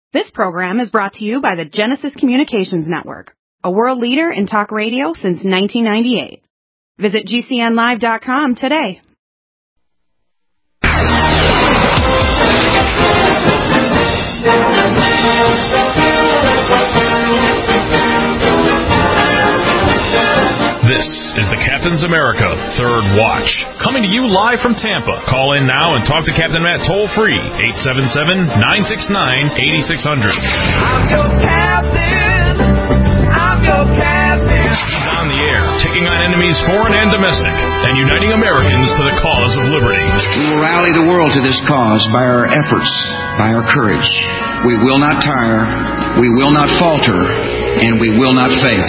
This program is brought to you by the Genesis Communications Network, a world leader in talk radio since 1998. Visit GCNlive.com today. This is the Captain's America Third Watch, coming to you live from Tampa. Call in now and talk to Captain Matt toll-free, 877-969-8600. I'm your captain. I'm your captain. He's on the air, taking on enemies foreign and domestic, and uniting Americans to the cause of liberty. We will rally the world to this cause by our efforts, by our courage. We will not tire, we will not falter, and we will not fail.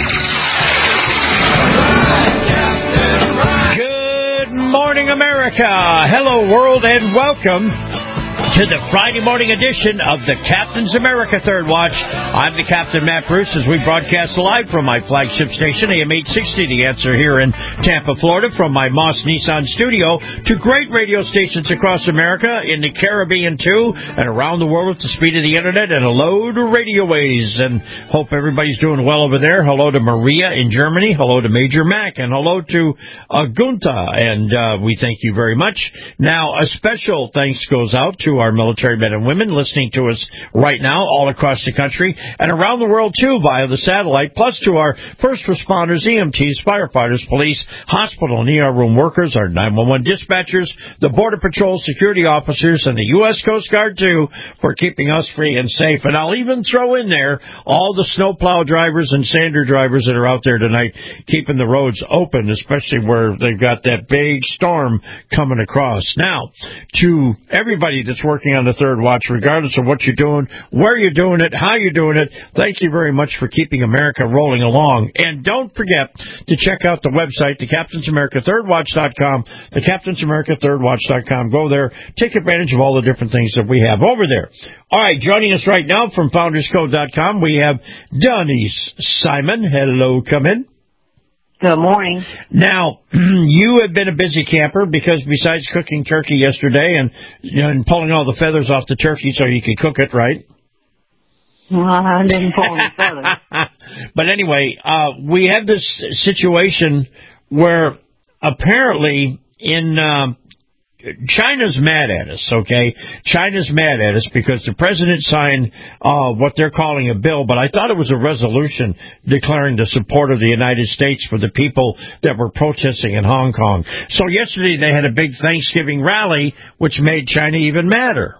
Good morning, America. Hello, world, and welcome to the Friday morning edition of the Captain's America Third Watch. I'm the Captain, Matt Bruce, as we broadcast live from my flagship station, AM 860, The Answer, here in Tampa, Florida, from my Moss Nissan studio to great radio stations across America, in the Caribbean, too, and around the world with the speed of the Internet, and hello to Radio Ways, and hope everybody's doing well over there. Hello to Maria in Germany, hello to Major Mac, and hello to Gunther, and we thank you very much. Now, a special thanks goes out to our military men and women listening to us right now all across the country and around the world, too, via the satellite, plus to our first responders, EMTs, firefighters, police, hospital and ER room workers, our 911 dispatchers, the Border Patrol security officers, and the U.S. Coast Guard, too, for keeping us free and safe. And I'll even throw in there all the snowplow drivers and sander drivers that are out there tonight keeping the roads open, especially where they've got that big storm coming across. Now, to everybody that's working on the Third Watch, regardless of what you're doing, where you're doing it, how you're doing it, thank you very much for keeping America rolling along. And don't forget to check out the website, thecaptainsamericathirdwatch.com, thecaptainsamericathirdwatch.com. Go there, take advantage of all the different things that we have over there. All right, joining us right now from founderscode.com, we have Denise Simon. Hello, come in. Good morning. Now, you have been a busy camper because besides cooking turkey yesterday and pulling all the feathers off the turkey so you could cook it, right? Well, I didn't pull any feathers. But anyway, we have this situation where apparently in China's mad at us, okay? China's mad at us because the president signed what they're calling a bill, but I thought it was a resolution declaring the support of the United States for the people that were protesting in Hong Kong. So yesterday they had a big Thanksgiving rally, which made China even madder.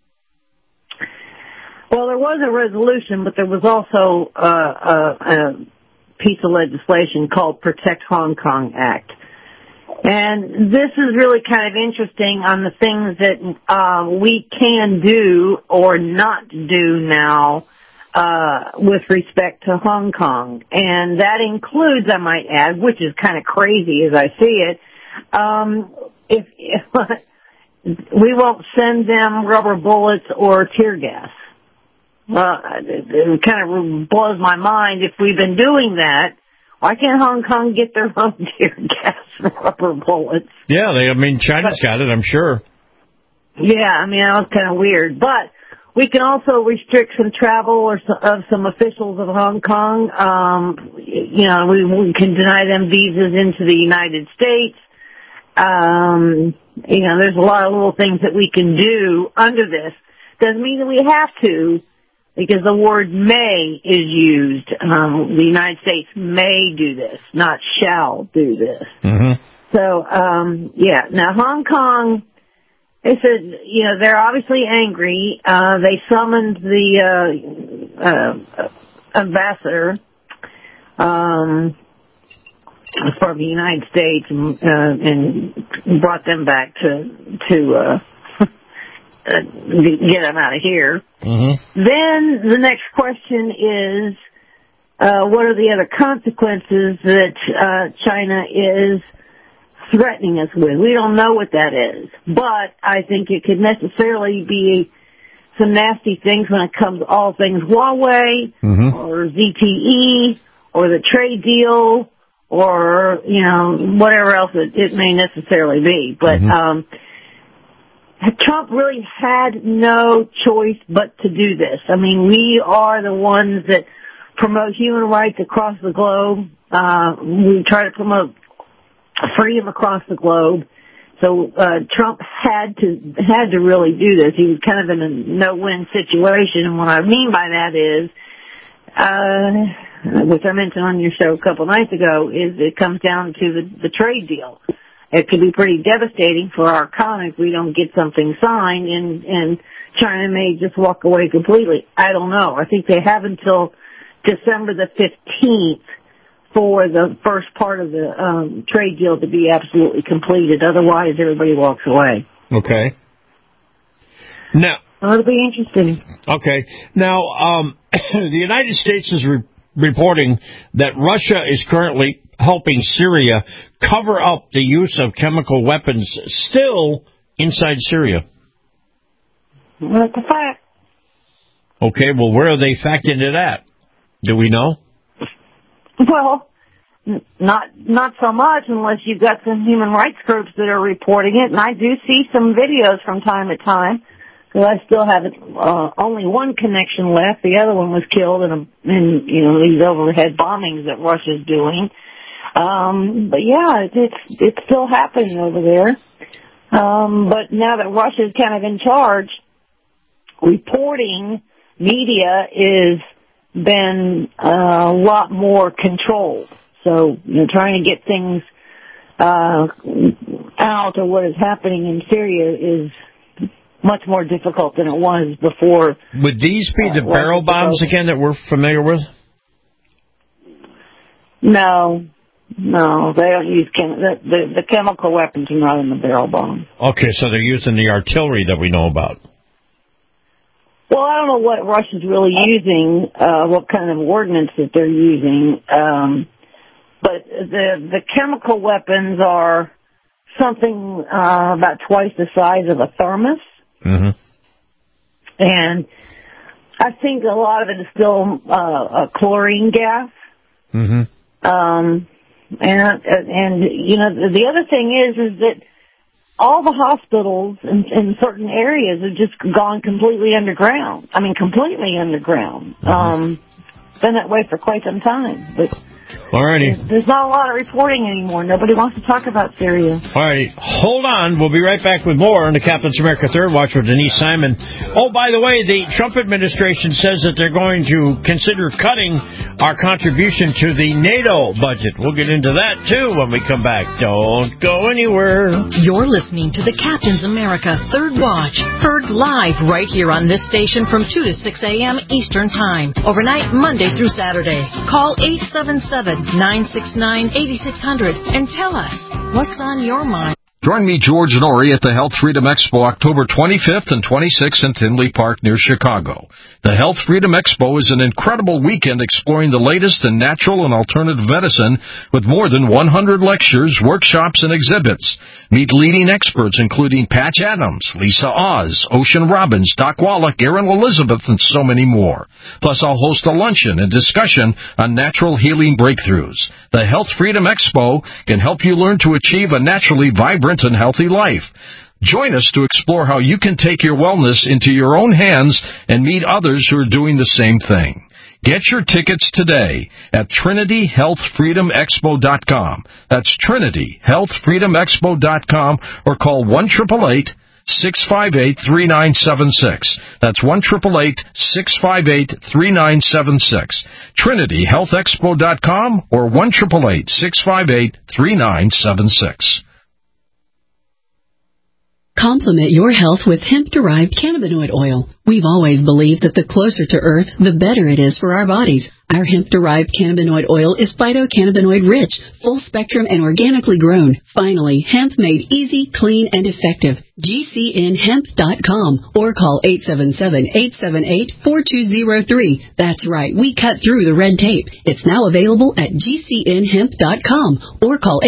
Well, there was a resolution, but there was also a piece of legislation called Protect Hong Kong Act. And this is really kind of interesting on the things that we can do or not do now with respect to Hong Kong. And that includes, I might add, which is kind of crazy as I see it, if we won't send them rubber bullets or tear gas. Well, it kind of blows my mind. If we've been doing that, why can't Hong Kong get their own tear gas and rubber bullets? Yeah, China's got it, I'm sure. Yeah, that was kind of weird. But we can also restrict some travel of some officials of Hong Kong. We can deny them visas into the United States. There's a lot of little things that we can do under this. Doesn't mean that we have to, because the word may is used. The United States may do this, not shall do this. Mm-hmm. So, Now, Hong Kong, they said, they're obviously angry. They summoned the ambassador from the United States and brought them back to get them out of here. Mm-hmm. Then the next question is, what are the other consequences that China is threatening us with? We don't know what that is, but I think it could necessarily be some nasty things when it comes to all things Huawei, mm-hmm. or ZTE or the trade deal or, whatever else it may necessarily be. But, mm-hmm. Trump really had no choice but to do this. I mean, we are the ones that promote human rights across the globe. We try to promote freedom across the globe. So Trump had to really do this. He was kind of in a no-win situation. And what I mean by that is, which I mentioned on your show a couple nights ago, is it comes down to the trade deal. It could be pretty devastating for our economy if we don't get something signed, and China may just walk away completely. I don't know. I think they have until December the 15th for the first part of the trade deal to be absolutely completed. Otherwise, everybody walks away. Okay. Now, it'll be interesting. Okay. Now, the United States is reporting that Russia is currently helping Syria cover up the use of chemical weapons still inside Syria. That's a fact. Okay, well, where are they factoring it at? Do we know? Well, not so much unless you've got some human rights groups that are reporting it, and I do see some videos from time to time. Because I still have only one connection left. The other one was killed in these overhead bombings that Russia's doing. But yeah, it's still happening over there. But now that Russia's kind of in charge, reporting media is been a lot more controlled. So, trying to get things out of what is happening in Syria is much more difficult than it was before. Would these be the barrel bombs again that we're familiar with? No, they don't use the chemical weapons are not in the barrel bomb. Okay, so they're using the artillery that we know about. Well, I don't know what Russia's really using, what kind of ordnance that they're using, but the chemical weapons are something about twice the size of a thermos. Mm-hmm. And I think a lot of it is still chlorine gas. Mm-hmm. And the other thing is that all the hospitals in certain areas have just gone completely underground. I mean, completely underground. Mm-hmm. Been that way for quite some time, but. Alrighty. There's not a lot of reporting anymore. Nobody wants to talk about Syria. All right. Hold on. We'll be right back with more on the Captain's America Third Watch with Denise Simon. Oh, by the way, the Trump administration says that they're going to consider cutting our contribution to the NATO budget. We'll get into that, too, when we come back. Don't go anywhere. You're listening to the Captain's America Third Watch, heard live right here on this station from 2 to 6 a.m. Eastern Time, overnight Monday through Saturday. Call 877-969-8600 and tell us what's on your mind. Join me, George Norrie, at the Health Freedom Expo October 25th and 26th in Tinley Park near Chicago. The Health Freedom Expo is an incredible weekend exploring the latest in natural and alternative medicine with more than 100 lectures, workshops, and exhibits. Meet leading experts including Patch Adams, Lisa Oz, Ocean Robbins, Doc Wallach, Erin Elizabeth, and so many more. Plus, I'll host a luncheon and discussion on natural healing breakthroughs. The Health Freedom Expo can help you learn to achieve a naturally vibrant and healthy life. Join us to explore how you can take your wellness into your own hands and meet others who are doing the same thing. Get your tickets today at TrinityHealthFreedomExpo.com. That's TrinityHealthFreedomExpo.com or call 1-888-658-3976. That's 1-888-658-3976. TrinityHealthExpo.com or 1-888-658-3976. Complement your health with hemp-derived cannabinoid oil. We've always believed that the closer to Earth, the better it is for our bodies. Our hemp-derived cannabinoid oil is phytocannabinoid-rich, full-spectrum, and organically grown. Finally, hemp made easy, clean, and effective. GCNHemp.com or call 877-878-4203. That's right, we cut through the red tape. It's now available at GCNHemp.com or call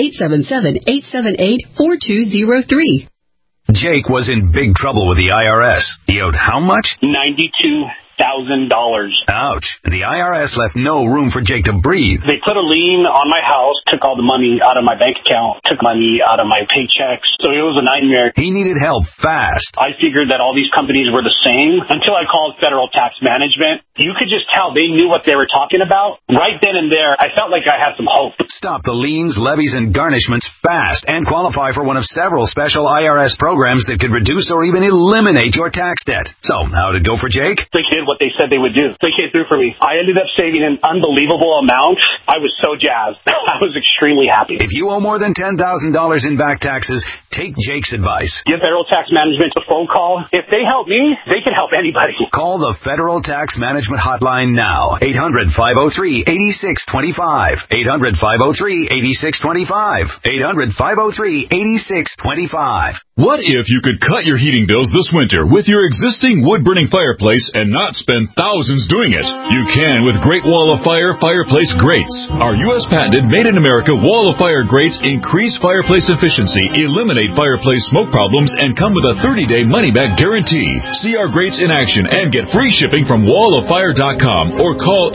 877-878-4203. Jake was in big trouble with the IRS. He owed how much? $92. Ouch. The IRS left no room for Jake to breathe. They put a lien on my house, took all the money out of my bank account, took money out of my paychecks. So it was a nightmare. He needed help fast. I figured that all these companies were the same until I called Federal Tax Management. You could just tell they knew what they were talking about. Right then and there, I felt like I had some hope. Stop the liens, levies, and garnishments fast and qualify for one of several special IRS programs that could reduce or even eliminate your tax debt. So, how'd it go for Jake? They did what they said they would do. They came through for me. I ended up saving an unbelievable amount. I was so jazzed. I was extremely happy. If you owe more than $10,000 in back taxes, take Jake's advice. Give Federal Tax Management a phone call. If they help me, they can help anybody. Call the Federal Tax Management Hotline now. 800-503-8625. 800-503-8625. 800-503-8625. What if you could cut your heating bills this winter with your existing wood-burning fireplace and not spend thousands doing it? You can with Great Wall of Fire fireplace grates. Our U.S. patented made-in-America Wall of Fire grates increase fireplace efficiency, eliminate fireplace smoke problems, and come with a 30-day money-back guarantee. See our grates in action and get free shipping from walloffire.com or call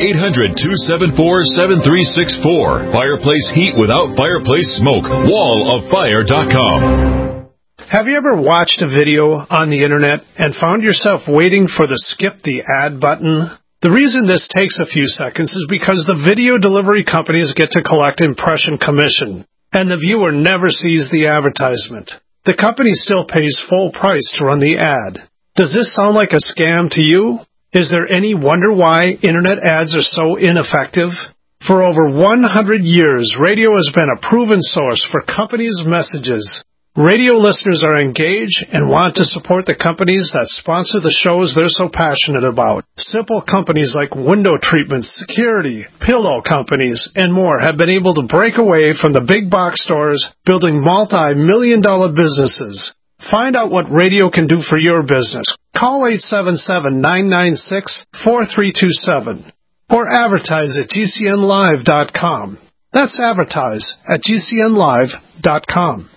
800-274-7364. Fireplace heat without fireplace smoke. walloffire.com. Have you ever watched a video on the internet and found yourself waiting for the skip the ad button? The reason this takes a few seconds is because the video delivery companies get to collect impression commission, and the viewer never sees the advertisement. The company still pays full price to run the ad. Does this sound like a scam to you? Is there any wonder why internet ads are so ineffective? For over 100 years, radio has been a proven source for companies' messages. Radio listeners are engaged and want to support the companies that sponsor the shows they're so passionate about. Simple companies like window treatments, security, pillow companies, and more have been able to break away from the big box stores, building multi-million-dollar businesses. Find out what radio can do for your business. Call 877-996-4327 or advertise at GCNlive.com. That's advertise at GCNlive.com.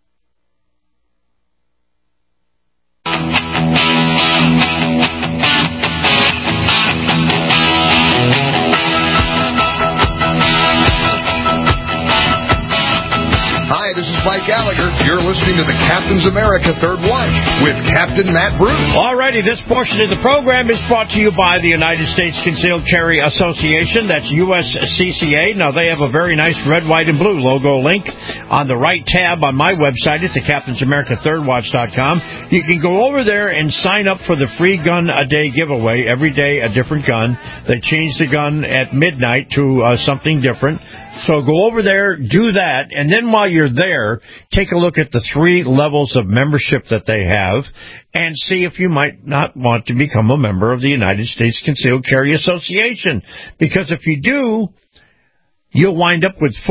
Hi, this is Mike Gallagher. You're listening to the Captain's America Third Watch with Captain Matt Bruce. Alrighty, this portion of the program is brought to you by the United States Concealed Carry Association. That's USCCA. Now, they have a very nice red, white, and blue logo link on the right tab on my website. It's the CaptainsAmericaThirdWatch.com. You can go over there and sign up for the free gun a day giveaway. Every day, a different gun. They change the gun at midnight to something different. So go over there, do that, and then while you're there, take a look at the 3 levels of membership that they have and see if you might not want to become a member of the United States Concealed Carry Association. Because if you do, you'll wind up with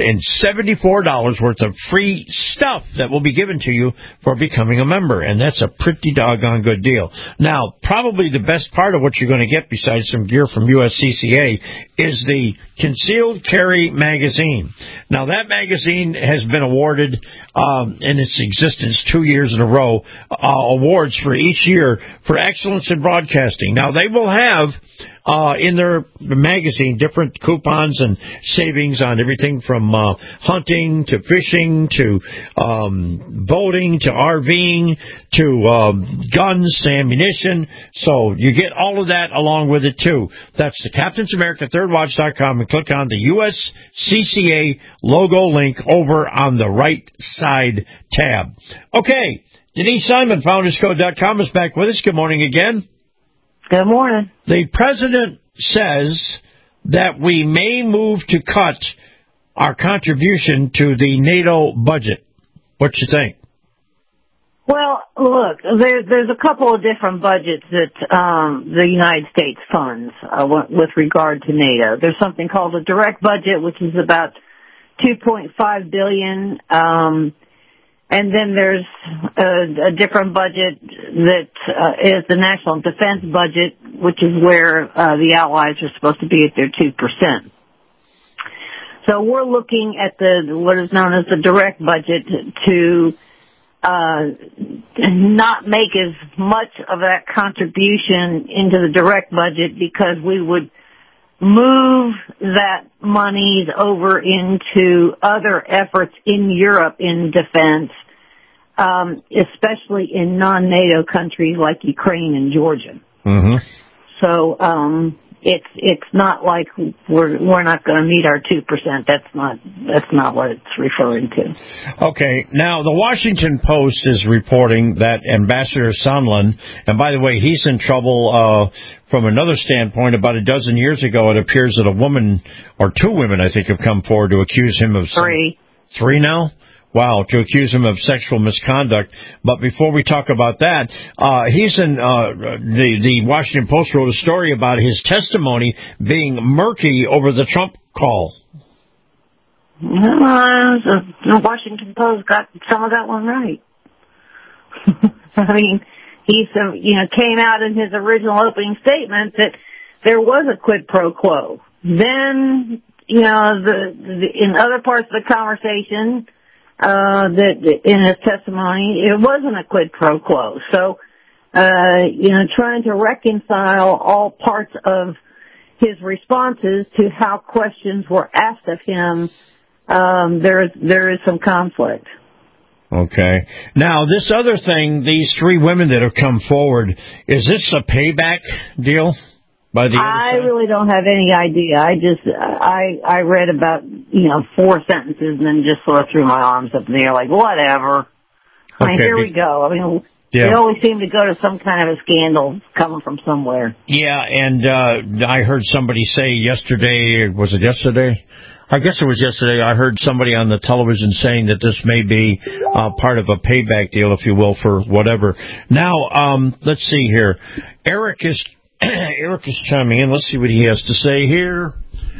$474 worth of free stuff that will be given to you for becoming a member, and that's a pretty doggone good deal. Now, probably the best part of what you're going to get, besides some gear from USCCA, is the Concealed Carry magazine. Now, that magazine has been awarded in its existence 2 years in a row, awards for each year for excellence in broadcasting. Now, they will have in their magazine different coupons and savings on everything from hunting to fishing to boating to RVing to guns to ammunition. So you get all of that along with it, too. That's the CaptainsAmericaThirdWatch.com, and click on the USCCA logo link over on the right side tab. Okay, Denise Simon, FoundersCode.com, is back with us. Good morning again. Good morning. The president says that we may move to cut our contribution to the NATO budget. What you think? Well, look, there's a couple of different budgets that the United States funds with regard to NATO. There's something called a direct budget, which is about $2.5 billion. And then there's a different budget that is the national defense budget, which is where the allies are supposed to be at their 2%. So we're looking at what is known as the direct budget to not make as much of that contribution into the direct budget because we would move that monies over into other efforts in Europe in defense, especially in non-NATO countries like Ukraine and Georgia. Mm-hmm. So it's not like we're not going to meet our 2%. That's not what it's referring to. Okay. Now the Washington Post is reporting that Ambassador Sondland, and by the way, he's in trouble from another standpoint. About a dozen years ago, it appears that a woman or two women, I think, have come forward to accuse him of three now. Wow, to accuse him of sexual misconduct. But before we talk about that, he's in the Washington Post wrote a story about his testimony being murky over the Trump call. Well, the Washington Post got some of that one right. I mean, he came out in his original opening statement that there was a quid pro quo. Then, in other parts of the conversation, that in his testimony, it wasn't a quid pro quo. So, trying to reconcile all parts of his responses to how questions were asked of him, there is some conflict. Okay. Now, this other thing, these three women that have come forward, is this a payback deal? I really don't have any idea. I read about, 4 sentences and then just sort of threw my arms up in the air like, whatever. I mean, here we go. I mean, they always seem to go to some kind of a scandal coming from somewhere. Yeah, and I heard somebody say yesterday, was it yesterday? I guess it was yesterday. I heard somebody on the television saying that this may be part of a payback deal, if you will, for whatever. Now, let's see here. Eric is chiming in. Let's see what he has to say here.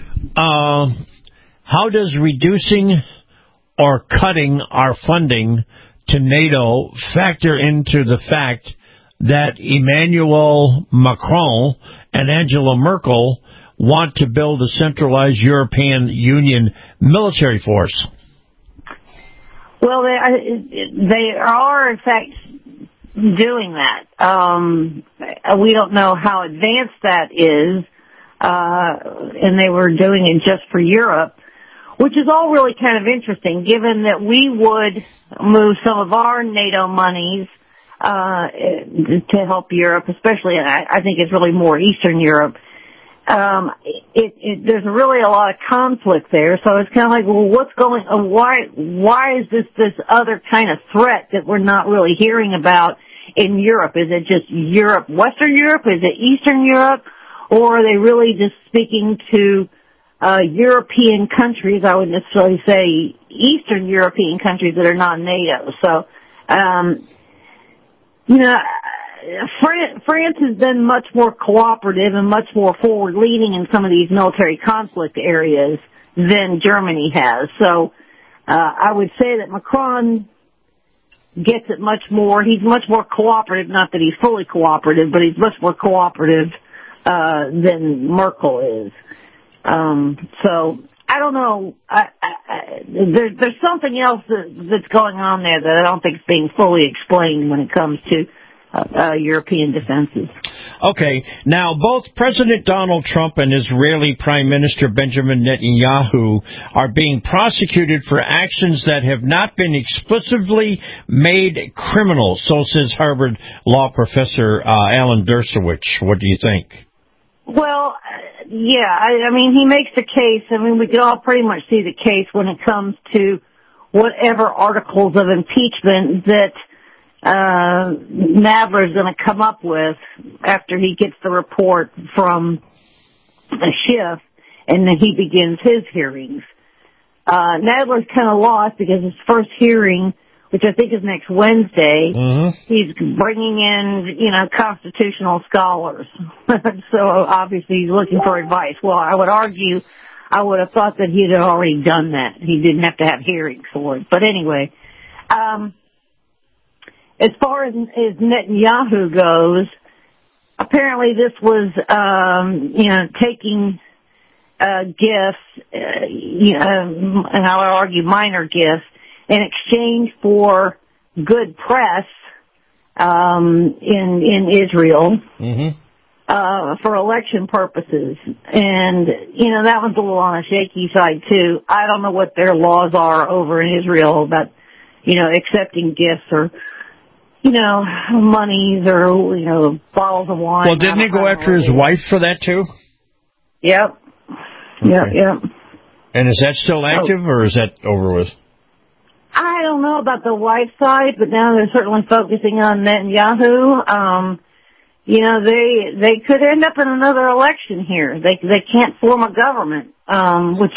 How does reducing or cutting our funding to NATO factor into the fact that Emmanuel Macron and Angela Merkel want to build a centralized European Union military force? Well, they are, in fact, doing that. We don't know how advanced that is, and they were doing it just for Europe, which is all really kind of interesting, given that we would move some of our NATO monies to help Europe, especially, I think it's really more Eastern Europe. There's really a lot of conflict there, so it's kind of like, well, what's going on? Why is this other kind of threat that we're not really hearing about in Europe? Is it just Europe, Western Europe? Is it Eastern Europe? Or are they really just speaking to European countries? I would necessarily say Eastern European countries that are not NATO. So, France has been much more cooperative and much more forward-leaning in some of these military conflict areas than Germany has. So I would say that Macron gets it much more. He's much more cooperative, not that he's fully cooperative, but he's much more cooperative than Merkel is. So I don't know. There's something else that's going on there that I don't think is being fully explained when it comes to European defenses. Okay. Now, both President Donald Trump and Israeli Prime Minister Benjamin Netanyahu are being prosecuted for actions that have not been explicitly made criminal, so says Harvard law professor Alan Dershowitz. What do you think? Well, yeah, I mean, he makes the case. I mean, we can all pretty much see the case when it comes to whatever articles of impeachment that Nadler is going to come up with after he gets the report from Schiff, and then he begins his hearings. Nadler's kind of lost because his first hearing, which I think is next Wednesday, he's bringing in, constitutional scholars. So obviously he's looking for advice. Well, I would argue, I would have thought that he had already done that. He didn't have to have hearings for it. But anyway, as far as Netanyahu goes, apparently this was, taking gifts, and I would argue minor gifts, in exchange for good press in Israel for election purposes. And, you know, that one's a little on a shaky side, too. I don't know what their laws are over in Israel about, you know, accepting gifts or, you know, monies or, you know, bottles of wine. Well, didn't he go after his wife for that, too? Yep. Okay. Yep. And is that still active, or is that over with? I don't know about the wife side, but now they're certainly focusing on Netanyahu. You know, they could end up in another election here. They can't form a government, which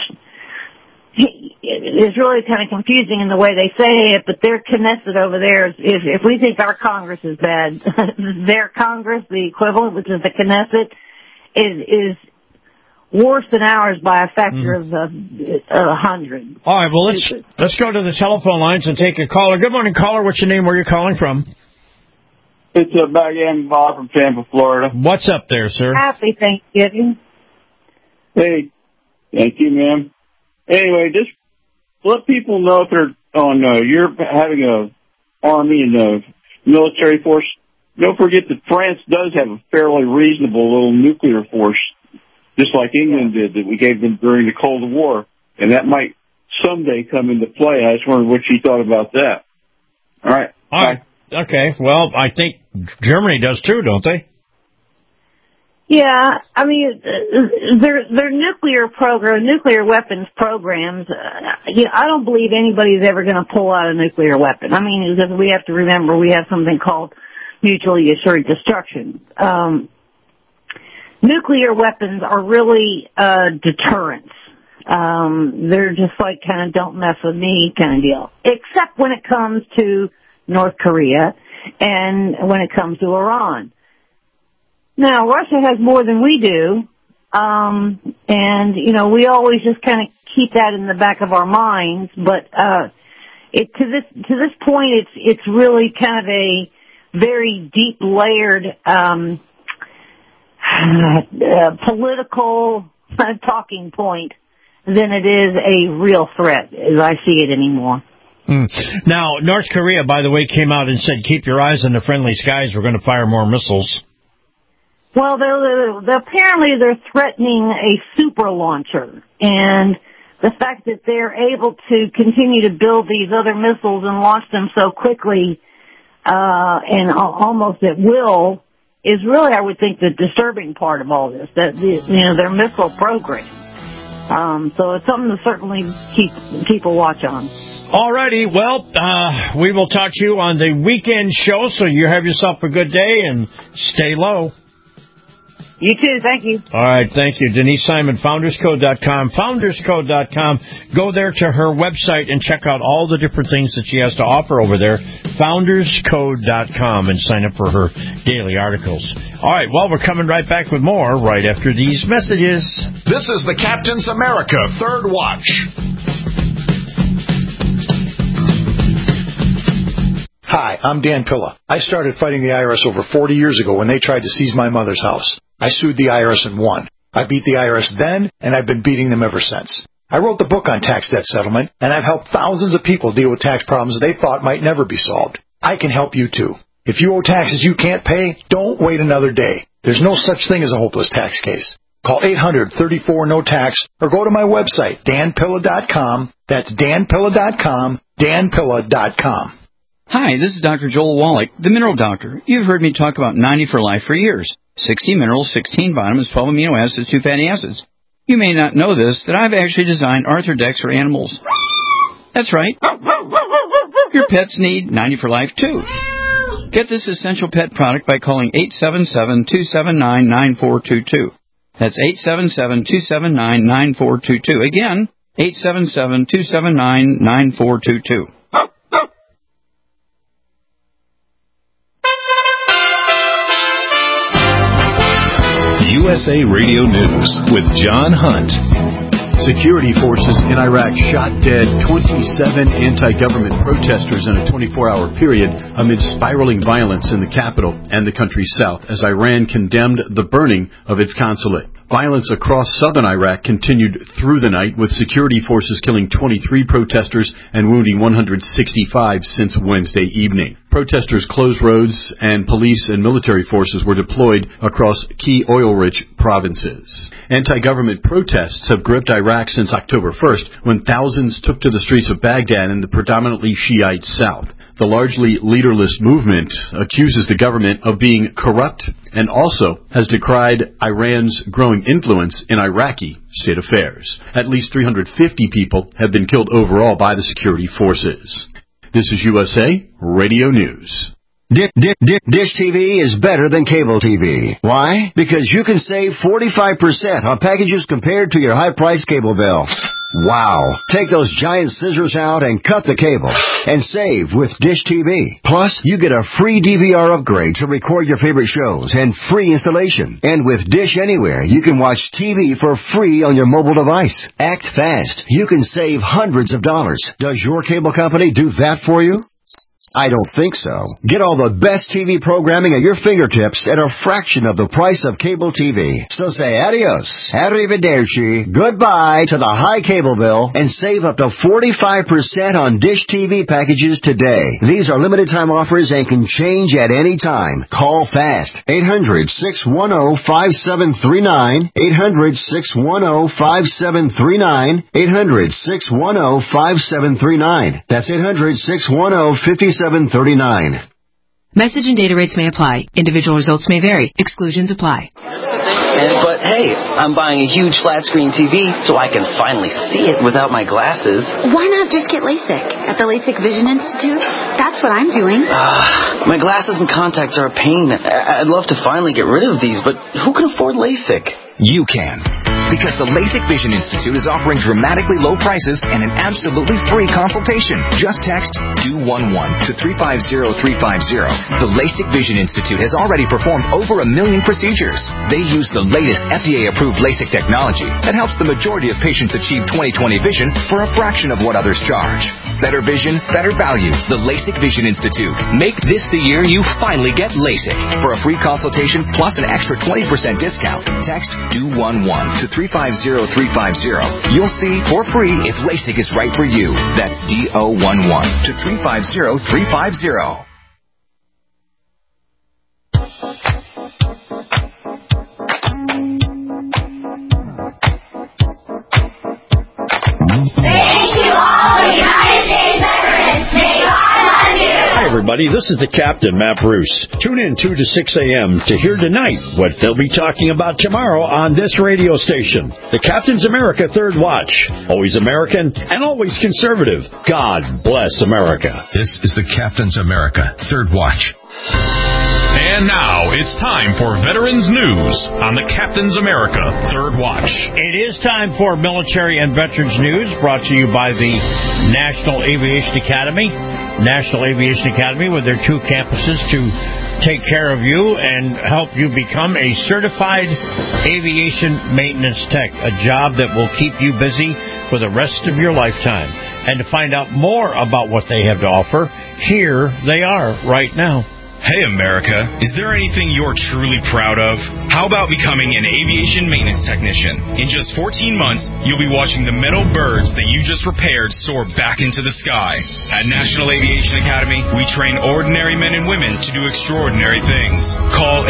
is really kind of confusing in the way they say it, but their Knesset over there, if we think our Congress is bad, their Congress, the equivalent, which is the Knesset, is worse than ours by a factor of 100. All right, well, let's go to the telephone lines and take a caller. Good morning, caller. What's your name? Where are you calling from? It's Bagan Bob from Tampa, Florida. What's up there, sir? Happy Thanksgiving. Hey, thank you, ma'am. Anyway, just let people know if they're you're having a army and a military force. Don't forget that France does have a fairly reasonable little nuclear force, just like England did, that we gave them during the Cold War, and that might someday come into play. I just wondered what you thought about that. All right. All right. Okay. Well, I think Germany does too, don't they? Yeah, I mean, their nuclear weapons programs. I don't believe anybody's ever going to pull out a nuclear weapon. I mean, because we have to remember we have something called mutually assured destruction. Nuclear weapons are really deterrents. They're just like kind of don't mess with me kind of deal. Except when it comes to North Korea and when it comes to Iran. Now, Russia has more than we do, and, you know, we always just kind of keep that in the back of our minds, but to this point, it's really kind of a very deep layered political talking point than it is a real threat, as I see it anymore. Now, North Korea, by the way, came out and said, keep your eyes on the friendly skies. We're going to fire more missiles. Well, apparently they're threatening a super launcher. And the fact that they're able to continue to build these other missiles and launch them so quickly and almost at will is really, I would think, the disturbing part of all this, that their missile program. So it's something to certainly keep a watch on. All righty. Well, we will talk to you on the weekend show, so you have yourself a good day and stay low. You too. Thank you. All right. Thank you. Denise Simon, FoundersCode.com. FoundersCode.com. Go there to her website and check out all the different things that she has to offer over there. FoundersCode.com, and sign up for her daily articles. All right. Well, we're coming right back with more right after these messages. This is the Captain's America Third Watch. Hi, I'm Dan Pilla. I started fighting the IRS over 40 years ago when they tried to seize my mother's house. I sued the IRS and won. I beat the IRS then, and I've been beating them ever since. I wrote the book on tax debt settlement, and I've helped thousands of people deal with tax problems they thought might never be solved. I can help you too. If you owe taxes you can't pay, don't wait another day. There's no such thing as a hopeless tax case. Call 800-34-NO-TAX or go to my website, danpilla.com. That's danpilla.com, danpilla.com. Hi, this is Dr. Joel Wallach, the Mineral Doctor. You've heard me talk about 90 for Life for years. 60 minerals, 16 vitamins, 12 amino acids, 2 fatty acids. You may not know this, that I've actually designed Arthrodex for animals. That's right. Your pets need 90 for Life, too. Get this essential pet product by calling 877-279-9422. That's 877-279-9422. Again, 877-279-9422. USA Radio News with John Hunt. Security forces in Iraq shot dead 27 anti-government protesters in a 24-hour period amid spiraling violence in the capital and the country's south as Iran condemned the burning of its consulate. Violence across southern Iraq continued through the night, with security forces killing 23 protesters and wounding 165 since Wednesday evening. Protesters closed roads, and police and military forces were deployed across key oil-rich provinces. Anti-government protests have gripped Iraq since October 1st, when thousands took to the streets of Baghdad and the predominantly Shiite south. The largely leaderless movement accuses the government of being corrupt and also has decried Iran's growing influence in Iraqi state affairs. At least 350 people have been killed overall by the security forces. This is USA Radio News. Dish TV is better than cable TV. Why? Because you can save 45% on packages compared to your high-priced cable bill. Wow. Take those giant scissors out and cut the cable and save with Dish TV. Plus, you get a free DVR upgrade to record your favorite shows and free installation. And with Dish Anywhere, you can watch TV for free on your mobile device. Act fast. You can save hundreds of dollars. Does your cable company do that for you? I don't think so. Get all the best TV programming at your fingertips at a fraction of the price of cable TV. So say adios, arrivederci, goodbye to the high cable bill and save up to 45% on Dish TV packages today. These are limited time offers and can change at any time. Call fast. 800-610-5739. 800-610-5739. 800-610-5739. That's 800-610-5739. Message and data rates may apply. Individual results may vary. Exclusions apply. But hey, I'm buying a huge flat screen TV so I can finally see it without my glasses. Why not just get LASIK at the LASIK Vision Institute? That's what I'm doing. My glasses and contacts are a pain. I'd love to finally get rid of these, but who can afford LASIK? You can. Because the LASIK Vision Institute is offering dramatically low prices and an absolutely free consultation. Just text DO11 to 350350. The LASIK Vision Institute has already performed over 1 million procedures. They use the latest FDA-approved LASIK technology that helps the majority of patients achieve 20/20 vision for a fraction of what others charge. Better vision, better value. The LASIK Vision Institute. Make this the year you finally get LASIK. For a free consultation plus an extra 20% discount, text DO11 to 350350. You'll see for free if LASIK is right for you. That's DO11 to 350350. Thank you all, United States veterans. May God love you. Hi, everybody. This is the Captain, Matt Bruce. Tune in 2 to 6 a.m. to hear tonight what they'll be talking about tomorrow on this radio station. The Captain's America Third Watch. Always American and always conservative. God bless America. This is the Captain's America Third Watch. And now it's time for Veterans News on the Captain's America Third Watch. It is time for Military and Veterans News, brought to you by the National Aviation Academy. National Aviation Academy, with their 2 campuses to take care of you and help you become a certified aviation maintenance tech, a job that will keep you busy for the rest of your lifetime. And to find out more about what they have to offer, here they are right now. Hey, America, is there anything you're truly proud of? How about becoming an aviation maintenance technician? In just 14 months, you'll be watching the metal birds that you just repaired soar back into the sky. At National Aviation Academy, we train ordinary men and women to do extraordinary things. Call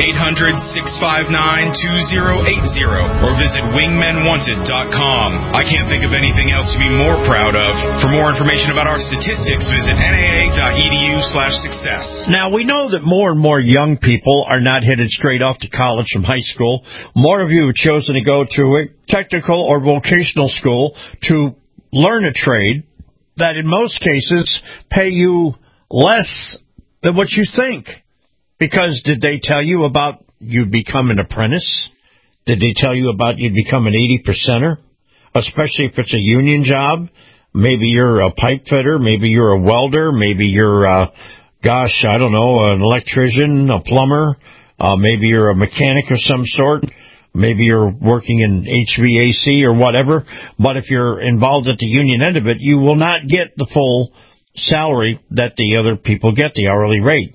800-659-2080 or visit wingmenwanted.com. I can't think of anything else to be more proud of. For more information about our statistics, visit naa.edu/success. Now, we know that more and more young people are not headed straight off to college from high school. More of you have chosen to go to a technical or vocational school to learn a trade that in most cases pay you less than what you think. Because did they tell you about you'd become an apprentice? Did they tell you about you'd become an 80%er? Especially if it's a union job. Maybe you're a pipe fitter. Maybe you're a welder. Maybe you're I don't know, an electrician, a plumber, maybe you're a mechanic of some sort, maybe you're working in HVAC or whatever, but if you're involved at the union end of it, you will not get the full salary that the other people get, the hourly rate.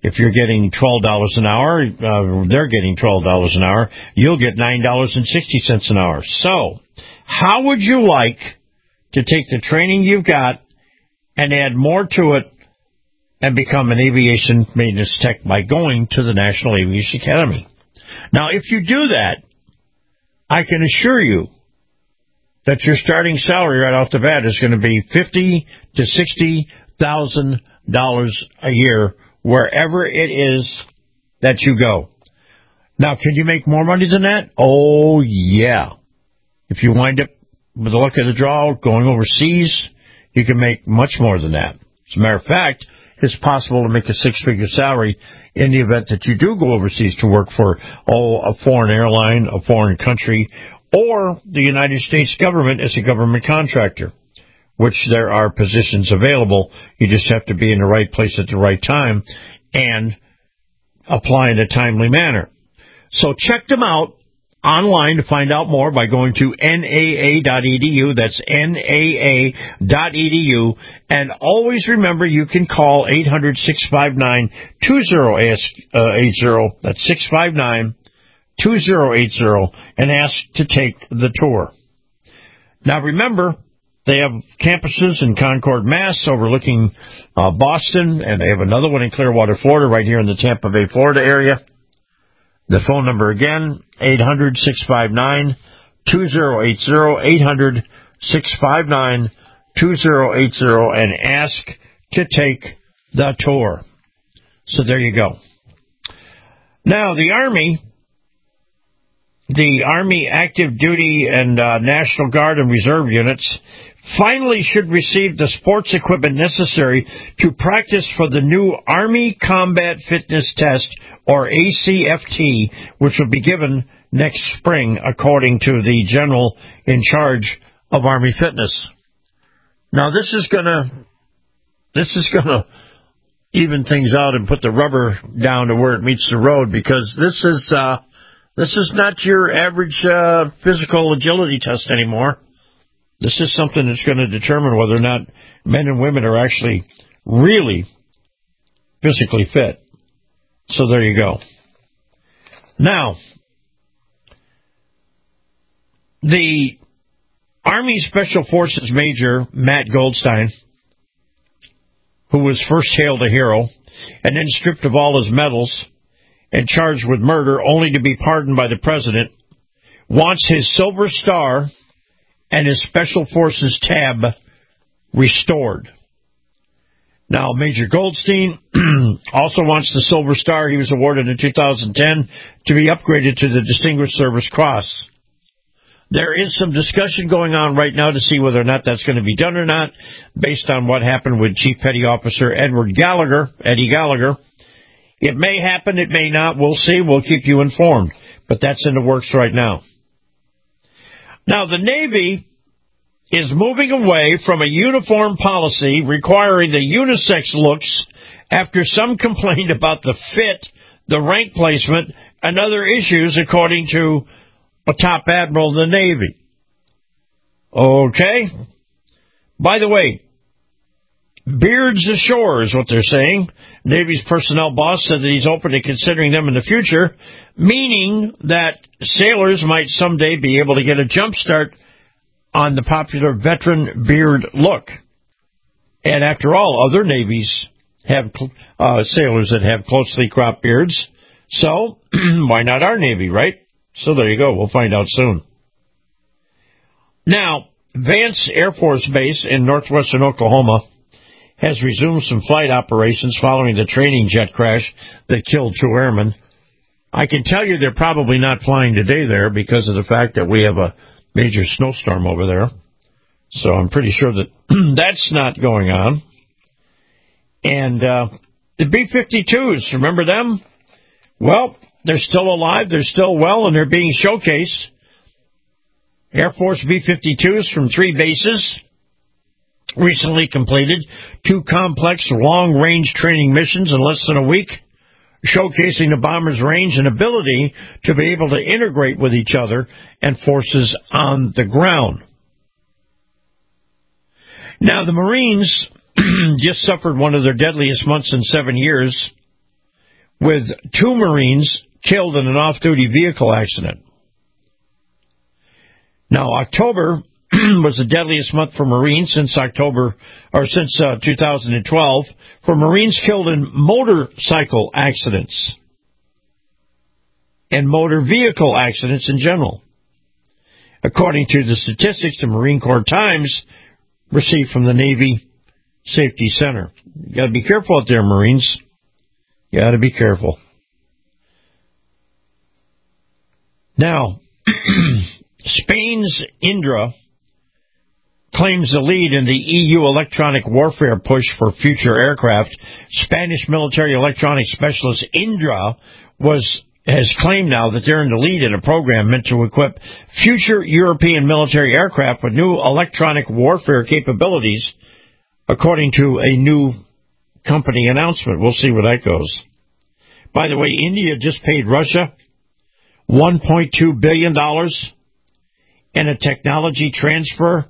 If you're getting $12 an hour, they're getting $12 an hour, you'll get $9.60 an hour. So, how would you like to take the training you've got and add more to it and become an aviation maintenance tech by going to the National Aviation Academy? Now, if you do that, I can assure you that your starting salary right off the bat is going to be $50,000 to $60,000 a year wherever it is that you go. Now, can you make more money than that? Oh, yeah. If you wind up, with the luck of the draw, going overseas, you can make much more than that. As a matter of fact, it's possible to make a six-figure salary in the event that you do go overseas to work for a foreign airline, a foreign country, or the United States government as a government contractor, which there are positions available. You just have to be in the right place at the right time and apply in a timely manner. So check them out online to find out more by going to NAA.edu. That's NAA.edu. And always remember, you can call 800-659-2080. That's 659-2080 and ask to take the tour. Now remember, they have campuses in Concord, Mass, overlooking Boston, and they have another one in Clearwater, Florida, right here in the Tampa Bay, Florida area. The phone number again, 800-659-2080, 800-659-2080, and ask to take the tour. So there you go. Now, the Army active duty and National Guard and Reserve units finally should receive the sports equipment necessary to practice for the new Army Combat Fitness Test, or ACFT, which will be given next spring, according to the general in charge of Army Fitness. Now, this is gonna even things out and put the rubber down to where it meets the road, because this is not your average physical agility test anymore. This is something that's going to determine whether or not men and women are actually really physically fit. So there you go. Now, the Army Special Forces Major Matt Goldstein, who was first hailed a hero and then stripped of all his medals and charged with murder only to be pardoned by the president, wants his Silver Star and his Special Forces tab restored. Now, Major Goldstein also wants the Silver Star he was awarded in 2010 to be upgraded to the Distinguished Service Cross. There is some discussion going on right now to see whether or not that's going to be done or not, based on what happened with Chief Petty Officer Eddie Gallagher. It may happen, it may not. We'll see. We'll keep you informed. But that's in the works right now. Now, the Navy is moving away from a uniform policy requiring the unisex looks after some complained about the fit, the rank placement, and other issues, according to a top admiral of the Navy. Okay? By the way, beards ashore is what they're saying. Navy's personnel boss said that he's open to considering them in the future, meaning that sailors might someday be able to get a jump start on the popular veteran beard look. And after all, other navies have sailors that have closely cropped beards. So, why not our Navy, right? So there you go. We'll find out soon. Now, Vance Air Force Base in northwestern Oklahoma has resumed some flight operations following the training jet crash that killed 2 airmen. I can tell you they're probably not flying today there because of the fact that we have a major snowstorm over there. So I'm pretty sure that that's not going on. And the B-52s, remember them? Well, they're still alive, they're still well, and they're being showcased. Air Force B-52s from 3 bases recently completed 2 complex long-range training missions in less than a week, showcasing the bomber's range and ability to be able to integrate with each other and forces on the ground. Now, the Marines just suffered one of their deadliest months in 7 years with 2 Marines killed in an off-duty vehicle accident. Now, October was the deadliest month for Marines since 2012, for Marines killed in motorcycle accidents and motor vehicle accidents in general, according to the statistics the Marine Corps Times received from the Navy Safety Center. You got to be careful out there, Marines. You got to be careful. Now, Spain's Indra claims the lead in the EU electronic warfare push for future aircraft. Spanish military electronics specialist Indra has claimed now that they're in the lead in a program meant to equip future European military aircraft with new electronic warfare capabilities, according to a new company announcement. We'll see where that goes. By the way, India just paid Russia $1.2 billion in a technology transfer.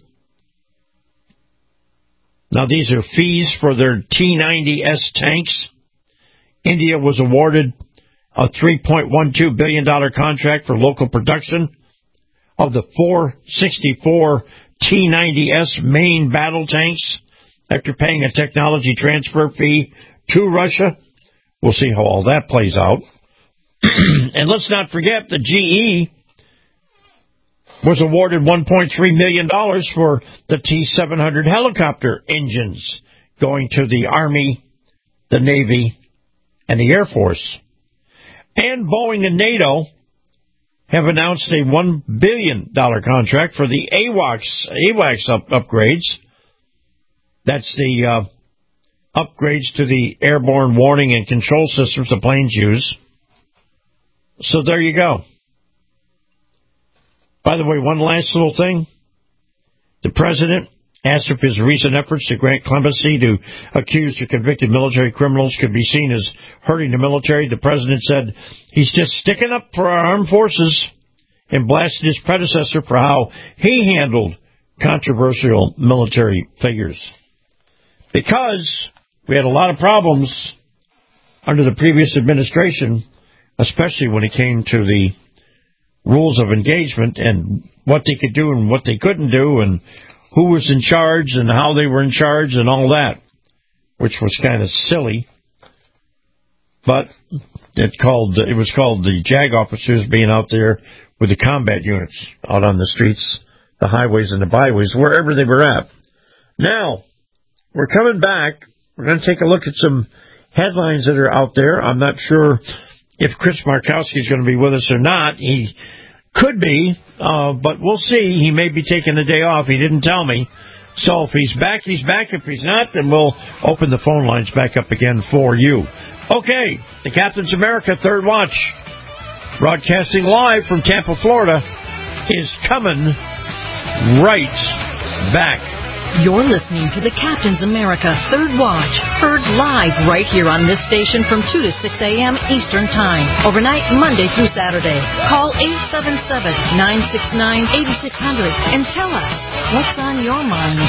Now, these are fees for their T-90S tanks. India was awarded a $3.12 billion contract for local production of the 464 T-90S main battle tanks after paying a technology transfer fee to Russia. We'll see how all that plays out. And let's not forget that GE was awarded $1.3 million for the T-700 helicopter engines going to the Army, the Navy, and the Air Force. And Boeing and NATO have announced a $1 billion contract for the AWACS upgrades. That's the upgrades to the airborne warning and control systems the planes use. So there you go. By the way, one last little thing. The president asked if his recent efforts to grant clemency to accused or convicted military criminals could be seen as hurting the military. The president said he's just sticking up for our armed forces and blasted his predecessor for how he handled controversial military figures. Because we had a lot of problems under the previous administration, especially when it came to the rules of engagement and what they could do and what they couldn't do and who was in charge and how they were in charge and all that, which was kind of silly. But it was called the JAG officers being out there with the combat units out on the streets, the highways and the byways, wherever they were at. Now, we're coming back. We're going to take a look at some headlines that are out there. I'm not sure if Chris Markowski is going to be with us or not. He could be, but we'll see. He may be taking a day off. He didn't tell me. So if he's back, he's back. If he's not, then we'll open the phone lines back up again for you. Okay, the Captain's America Third Watch, broadcasting live from Tampa, Florida, is coming right back. You're listening to the Captain's America Third Watch, heard live right here on this station from 2 to 6 a.m. Eastern Time, overnight Monday through Saturday. Call 877-969-8600 and tell us what's on your mind.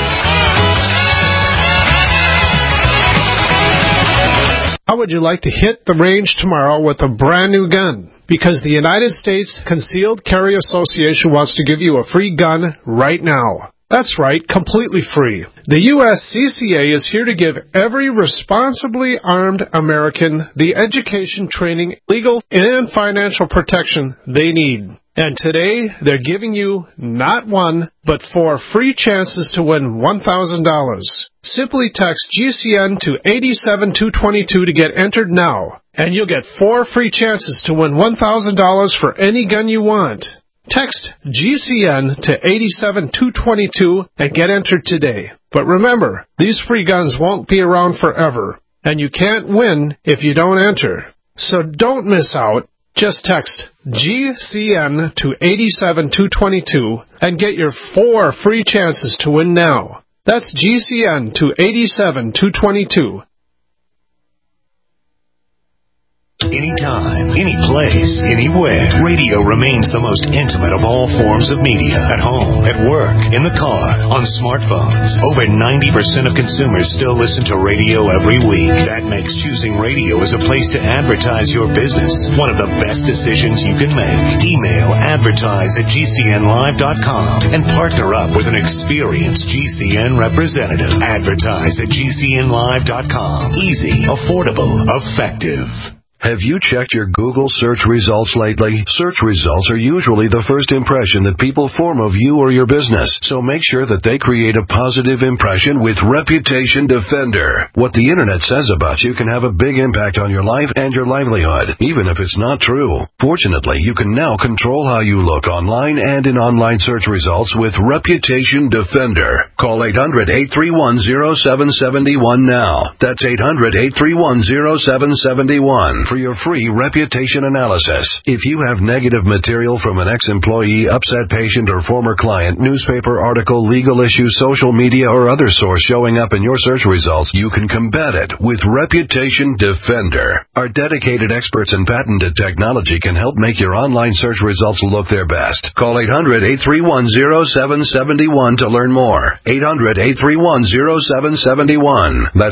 How would you like to hit the range tomorrow with a brand new gun? Because the United States Concealed Carry Association wants to give you a free gun right now. That's right, completely free. The USCCA is here to give every responsibly armed American the education, training, legal, and financial protection they need. And today, they're giving you not one, but 4 free chances to win $1,000. Simply text GCN to 87222 to get entered now, and you'll get 4 free chances to win $1,000 for any gun you want. Text GCN to 87222 and get entered today. But remember, these free guns won't be around forever, and you can't win if you don't enter. So don't miss out. Just text GCN to 87222 and get your 4 free chances to win now. That's GCN to 87222. anytime, any place, anywhere. Radio remains the most intimate of all forms of media. At home, at work, in the car, on smartphones. Over 90% of consumers still listen to radio every week. That makes choosing radio as a place to advertise your business one of the best decisions you can make. Email advertise@gcnlive.com and partner up with an experienced GCN representative. Advertise at gcnlive.com. Easy, affordable, effective. Have you checked your Google search results lately? Search results are usually the first impression that people form of you or your business, so make sure that they create a positive impression with Reputation Defender. What the internet says about you can have a big impact on your life and your livelihood, even if it's not true. Fortunately, you can now control how you look online and in online search results with Reputation Defender. Call 800-831-0771 now. That's 800-831-0771. For your free reputation analysis. If you have negative material from an ex-employee, upset patient, or former client, newspaper article, legal issue, social media, or other source showing up in your search results, you can combat it with Reputation Defender. Our dedicated experts in patented technology can help make your online search results look their best. Call 800-831-0771 to learn more. 800-831-0771. That's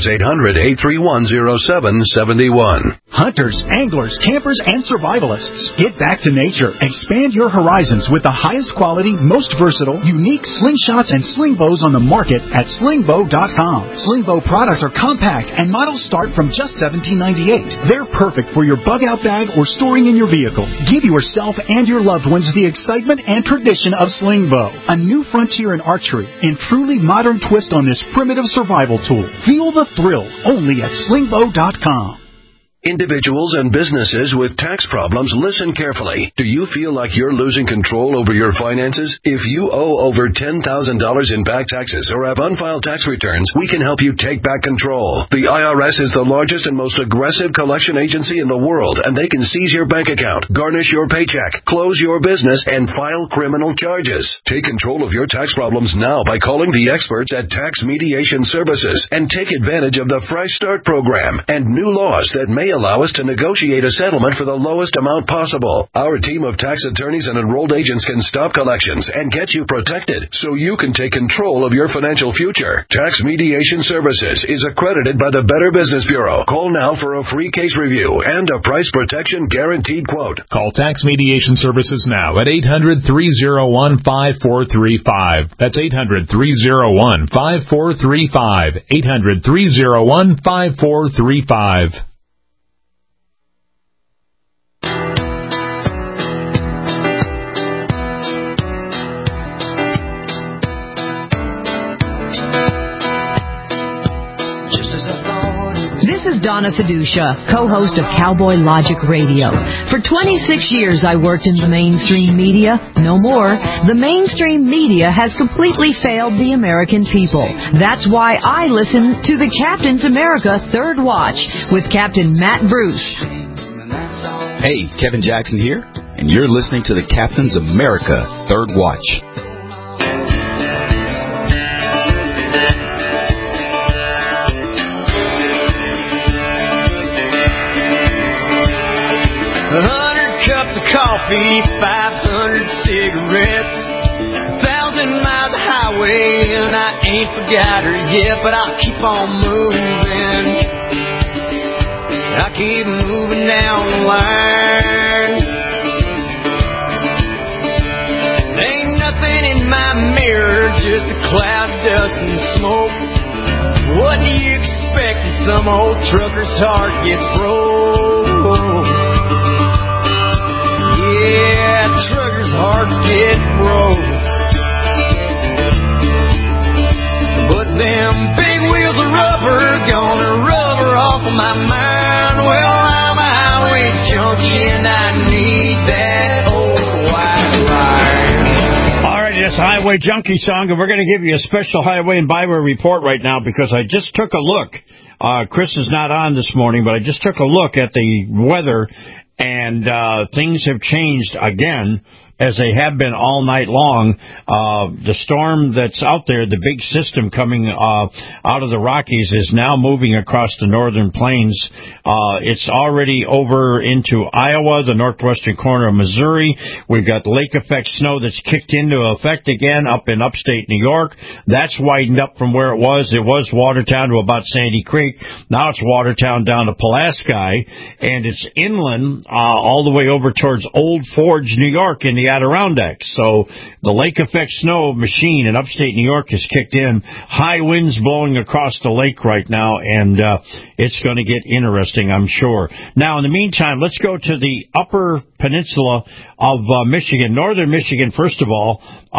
800-831-0771. Hunters, anglers, campers, and survivalists. Get back to nature. Expand your horizons with the highest quality, most versatile, unique slingshots and sling bows on the market at slingbow.com. Slingbow products are compact and models start from just $17.98. They're perfect for your bug-out bag or storing in your vehicle. Give yourself and your loved ones the excitement and tradition of Slingbow, a new frontier in archery and truly modern twist on this primitive survival tool. Feel the thrill only at slingbow.com. Individuals and businesses with tax problems, listen carefully. Do you feel like you're losing control over your finances? If you owe over $10,000 in back taxes or have unfiled tax returns, we can help you take back control. The IRS is the largest and most aggressive collection agency in the world, and they can seize your bank account, garnish your paycheck, close your business, and file criminal charges. Take control of your tax problems now by calling the experts at Tax Mediation Services and take advantage of the Fresh Start program and new laws that may allow us to negotiate a settlement for the lowest amount possible. Our team of tax attorneys and enrolled agents can stop collections and get you protected so you can take control of your financial future. Tax Mediation Services is accredited by the Better Business Bureau. Call now for a free case review and a price protection guaranteed quote. Call Tax Mediation Services now at 800-301-5435. That's 800-301-5435. 800-301-5435. This is Donna Fiducia, co-host of Cowboy Logic Radio. For 26 years I worked in the mainstream media. No more. The mainstream media has completely failed the American people. That's why I listen to the Captain's America Third Watch with Captain Matt Bruce. Hey, Kevin Jackson here, and you're listening to the Captain's America Third Watch. Coffee, 500 cigarettes, 1,000 miles of highway, and I ain't forgot her yet, but I'll keep on moving. I keep moving down the line. There ain't nothing in my mirror, just a cloud of dust and smoke. What do you expect when some old trucker's heart gets broke? Yeah, truckers' hearts get broke. But them big wheels of rubber gonna rubber off of my mind. Well, I'm a highway junkie and I need that old white line. All right, it's a Highway Junkie song, and we're going to give you a special Highway and Byway report right now because I just took a look. Chris is not on this morning, but I just took a look at the weather. And things have changed again as they have been all night long. The storm that's out there, the big system coming out of the Rockies, is now moving across the northern plains. It's already over into Iowa, the northwestern corner of Missouri. We've got lake effect snow that's kicked into effect again up in upstate New York. That's widened up from where it was. It was Watertown to about Sandy Creek. Now it's Watertown down to Pulaski, and it's inland all the way over towards Old Forge, New York, in the Adirondacks. So the lake effect snow machine in upstate New York has kicked in. High winds blowing across the lake right now, and it's going to get interesting, I'm sure. Now, in the meantime, let's go to the upper peninsula of Michigan, northern Michigan, first of all.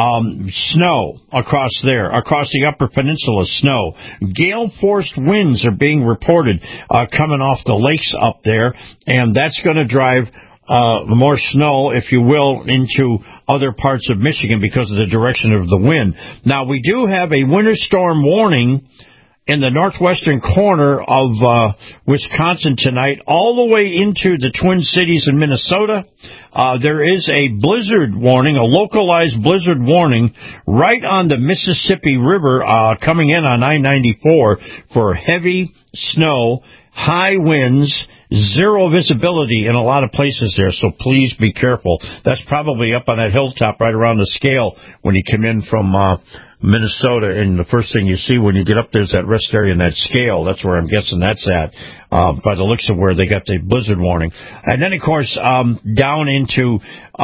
Snow across there, across the upper peninsula, snow. Gale-forced winds are being reported coming off the lakes up there, and that's going to drive more snow, if you will, into other parts of Michigan because of the direction of the wind. Now, we do have a winter storm warning in the northwestern corner of Wisconsin tonight, all the way into the Twin Cities in Minnesota. There is a blizzard warning, a localized blizzard warning, right on the Mississippi River coming in on I-94 for heavy snow, high winds, zero visibility in a lot of places there, so please be careful. That's probably up on that hilltop right around the scale when you come in from Minnesota, and the first thing you see when you get up there is that rest area and that scale. That's where I'm guessing that's at, by the looks of where they got the blizzard warning. And then, of course, down into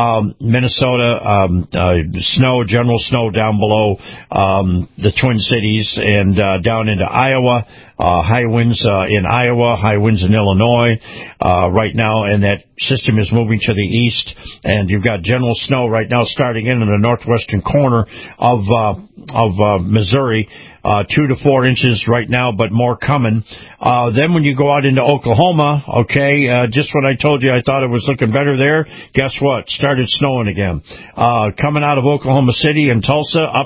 Minnesota, snow, general snow down below the Twin Cities, and down into Iowa. High winds in Iowa, high winds in Illinois right now, and that system is moving to the east, and you've got general snow right now starting in the northwestern corner of Missouri, 2 to 4 inches right now, but more coming. Then when you go out into Oklahoma, okay, just what I told you, I thought it was looking better there. Guess what? Started snowing again. Coming out of Oklahoma City and Tulsa, up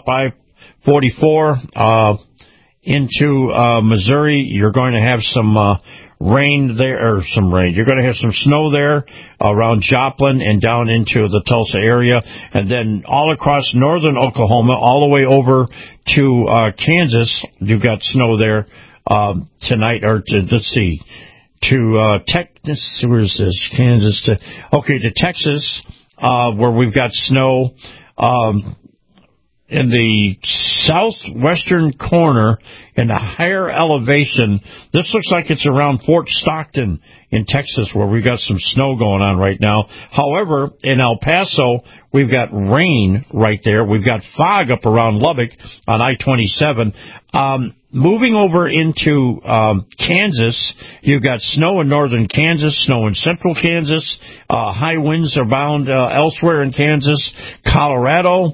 I-44, into Missouri, you're going to have some rain there, or some rain. You're going to have some snow there around Joplin and down into the Tulsa area, and then all across northern Oklahoma, all the way over to Kansas. You've got snow there tonight, or let's see, to Texas. Where's this? Kansas to Texas, where we've got snow. In the southwestern corner, in a higher elevation, this looks like it's around Fort Stockton in Texas, where we've got some snow going on right now. However, in El Paso, we've got rain right there. We've got fog up around Lubbock on I-27. Moving over into Kansas, you've got snow in northern Kansas, snow in central Kansas. High winds are bound elsewhere in Kansas. Colorado,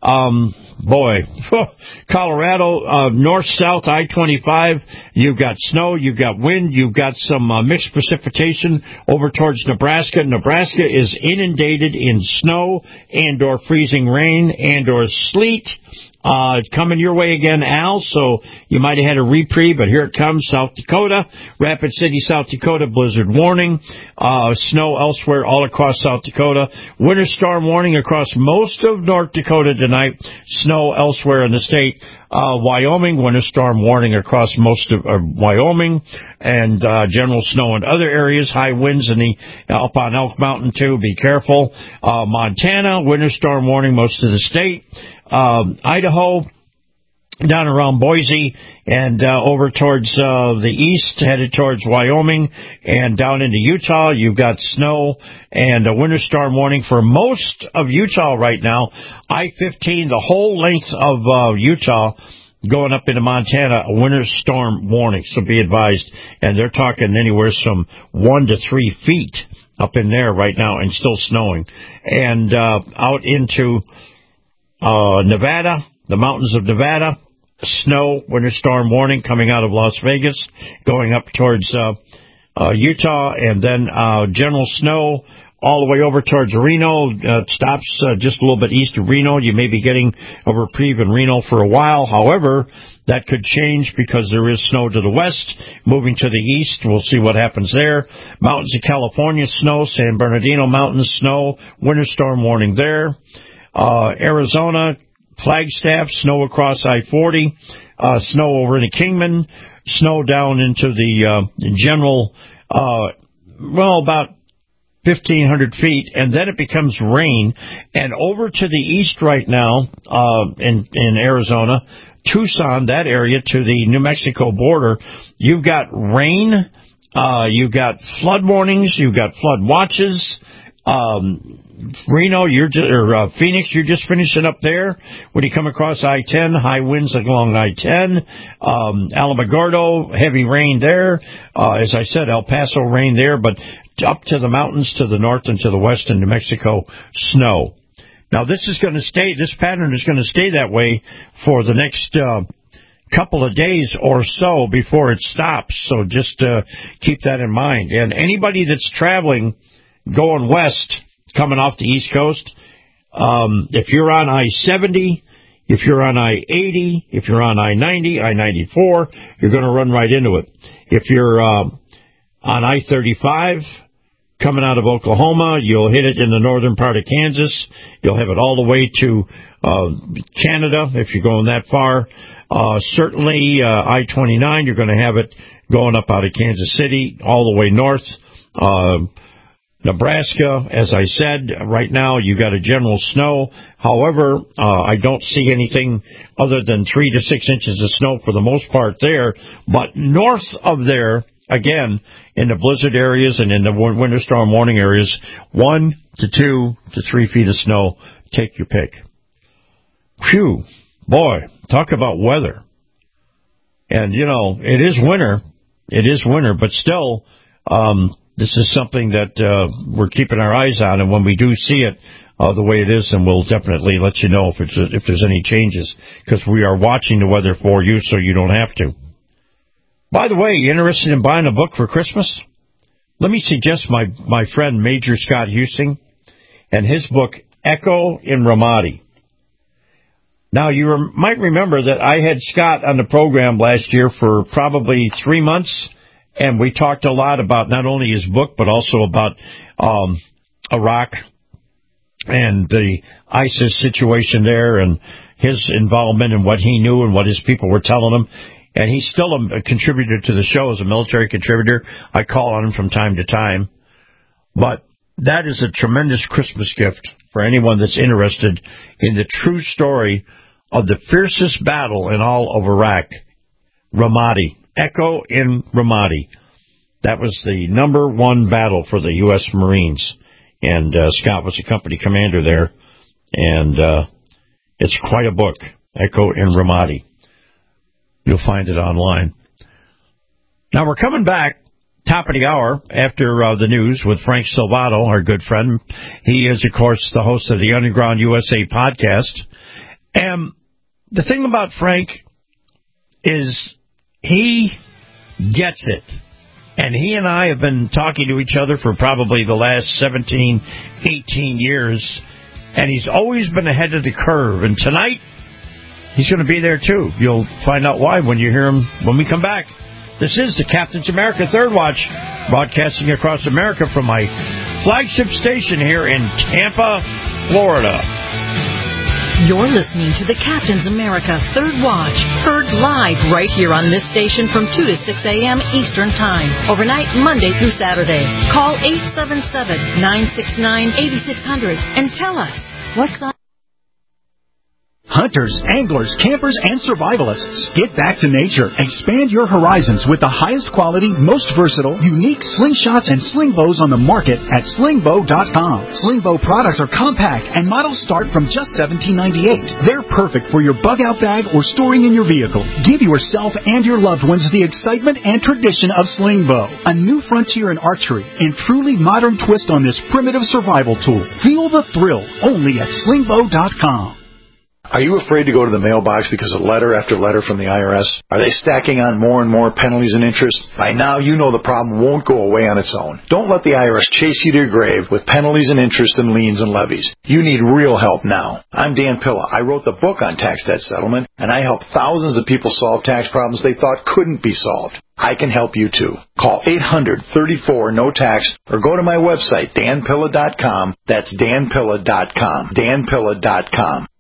Colorado, north-south, I-25, you've got snow, you've got wind, you've got some mixed precipitation over towards Nebraska. Nebraska is inundated in snow and or freezing rain and or sleet. Coming your way again, Al, so you might have had a reprieve, but here it comes. South Dakota, Rapid City, South Dakota, blizzard warning. Snow elsewhere all across South Dakota. Winter storm warning across most of North Dakota tonight. Snow elsewhere in the state. Wyoming, winter storm warning across most of Wyoming, and general snow in other areas. High winds up on Elk Mountain, too. Be careful. Montana, winter storm warning most of the state. Idaho, down around Boise, and over towards the east, headed towards Wyoming, and down into Utah, you've got snow and a winter storm warning for most of Utah right now. I-15, the whole length of Utah, going up into Montana, a winter storm warning, so be advised. And they're talking anywhere from 1 to 3 feet up in there right now, and still snowing. And out into Nevada, the mountains of Nevada, snow, winter storm warning coming out of Las Vegas, going up towards Utah, and then general snow all the way over towards Reno. Stops just a little bit east of Reno. You may be getting a reprieve in Reno for a while. However, that could change because there is snow to the west. Moving to the east, we'll see what happens there. Mountains of California, snow. San Bernardino Mountains, snow. Winter storm warning there. Arizona, Flagstaff, snow across I-40. Snow over in Kingman. Snow down into the general, about 1,500 feet, and then it becomes rain. And over to the east right now, in Arizona, Tucson, that area to the New Mexico border, you've got rain, you've got flood warnings, you've got flood watches. Reno, Phoenix, you're just finishing up there. When you come across I-10, high winds along I-10. Alamogordo, heavy rain there. As I said, El Paso, rain there, but up to the mountains to the north and to the west in New Mexico, snow. Now, this pattern is going to stay that way for the next couple of days or so before it stops. So just keep that in mind. And anybody that's traveling, going west, coming off the East Coast, if you're on I-70, if you're on I-80, if you're on I-90, I-94, you're going to run right into it. If you're on I-35, coming out of Oklahoma, you'll hit it in the northern part of Kansas. You'll have it all the way to Canada if you're going that far. Certainly I-29, you're going to have it going up out of Kansas City all the way north. Nebraska, as I said, right now you got a general snow. However, I don't see anything other than 3 to 6 inches of snow for the most part there. But north of there, again, in the blizzard areas and in the winter storm warning areas, 1 to 2 to 3 feet of snow. Take your pick. Phew, boy, talk about weather. And, it is winter. It is winter, but still, this is something that we're keeping our eyes on, and when we do see it the way it is, then we'll definitely let you know if there's any changes, because we are watching the weather for you so you don't have to. By the way, you interested in buying a book for Christmas? Let me suggest my friend Major Scott Husting and his book, Echo in Ramadi. Now, you might remember that I had Scott on the program last year for probably 3 months, and we talked a lot about not only his book, but also about Iraq and the ISIS situation there and his involvement and what he knew and what his people were telling him. And he's still a contributor to the show as a military contributor. I call on him from time to time. But that is a tremendous Christmas gift for anyone that's interested in the true story of the fiercest battle in all of Iraq, Ramadi. Echo in Ramadi. That was the number one battle for the U.S. Marines. And Scott was a company commander there. And it's quite a book, Echo in Ramadi. You'll find it online. Now we're coming back, top of the hour, after the news with Frank Salvato, our good friend. He is, of course, the host of the Underground USA podcast. And the thing about Frank is he gets it. And he and I have been talking to each other for probably the last 17, 18 years. And he's always been ahead of the curve. And tonight, he's going to be there, too. You'll find out why when you hear him when we come back. This is the Captain's America Third Watch, broadcasting across America from my flagship station here in Tampa, Florida. You're listening to the Captain's America Third Watch, heard live right here on this station from 2 to 6 a.m. Eastern Time, overnight Monday through Saturday. Call 877-969-8600 and tell us what's on. Hunters, anglers, campers, and survivalists. Get back to nature. Expand your horizons with the highest quality, most versatile, unique slingshots and sling bows on the market at slingbow.com. Slingbow products are compact and models start from just $17.98. They're perfect for your bug-out bag or storing in your vehicle. Give yourself and your loved ones the excitement and tradition of Slingbow, a new frontier in archery and truly modern twist on this primitive survival tool. Feel the thrill only at slingbow.com. Are you afraid to go to the mailbox because of letter after letter from the IRS? Are they stacking on more and more penalties and interest? By now, you know the problem won't go away on its own. Don't let the IRS chase you to your grave with penalties and interest and liens and levies. You need real help now. I'm Dan Pilla. I wrote the book on tax debt settlement, and I help thousands of people solve tax problems they thought couldn't be solved. I can help you too. Call 800-34-NO-TAX or go to my website, danpilla.com. That's danpilla.com. danpilla.com.